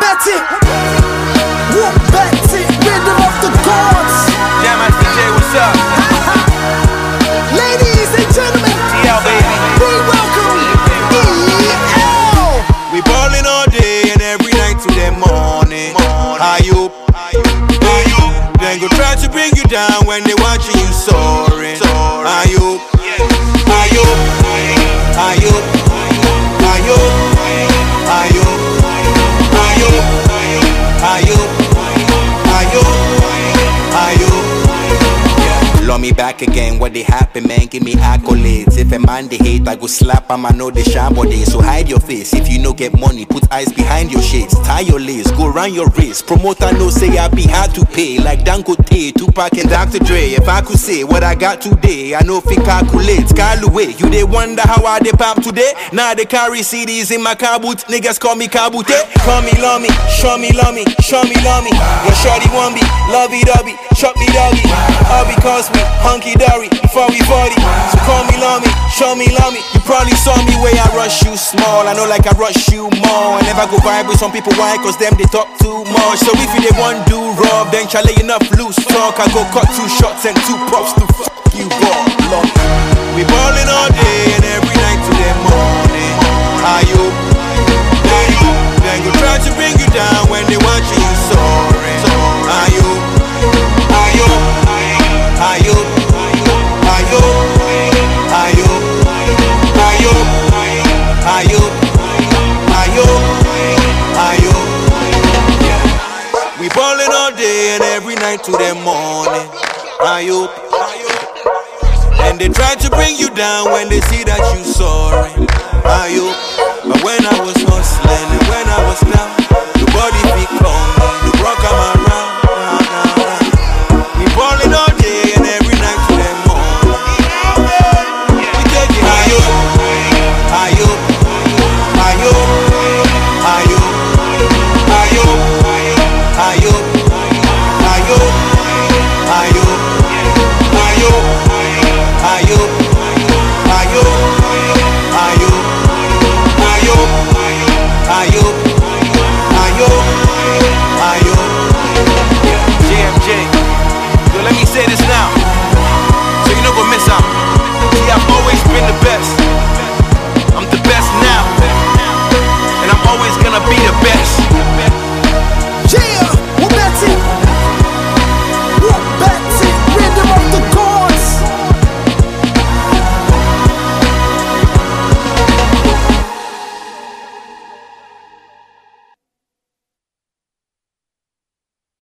Betty, whoop Betty, rhythm of the gods. Yeah, man, DJ, what's up? Ladies and gentlemen, TL, baby. be welcome, EL. We ballin' all day and every night to the morning. High up, then go try to bring you down when they watching you soaring. High up, high up, high up, high up, high up, high up, high up, high up, high up. Love me back again, what they happen, man, give me accolades. If a man they hate, I go slap him, I know they shine body. So hide your face, if you no get money, put eyes behind your shades. Tie your lace, go run your race. Promoter no say I be hard to pay, like Dangote, Tupac and Dr. Dre. If I could say what I got today, I know if it calculates. Galway, you they wonder how I they pop today? Now they carry CDs in my car boot, niggas call me Kabute. Call me love me, show me love me, show me love me. When shorty want me, lovey-dovey, chop me doggy. All because we hunky-dory before we 40. So call me love me, show me love me. You probably saw me where I rush you small. I know like I rush you more. I never go vibe with some people, why? Cause them they talk too much. So if you they want do rob, then chale enough loose talk. I go cut 2 shots and 2 props to fuck you God. Love. We ballin' all day and every night to the morning. High up, then go try to bring you down when they watching you soaring. High up, high up, high up, high up, high up, high up, high up, high up, high up. We ballin' all day and every night to the morning. High up, and they try to bring you down when they see that you soaring.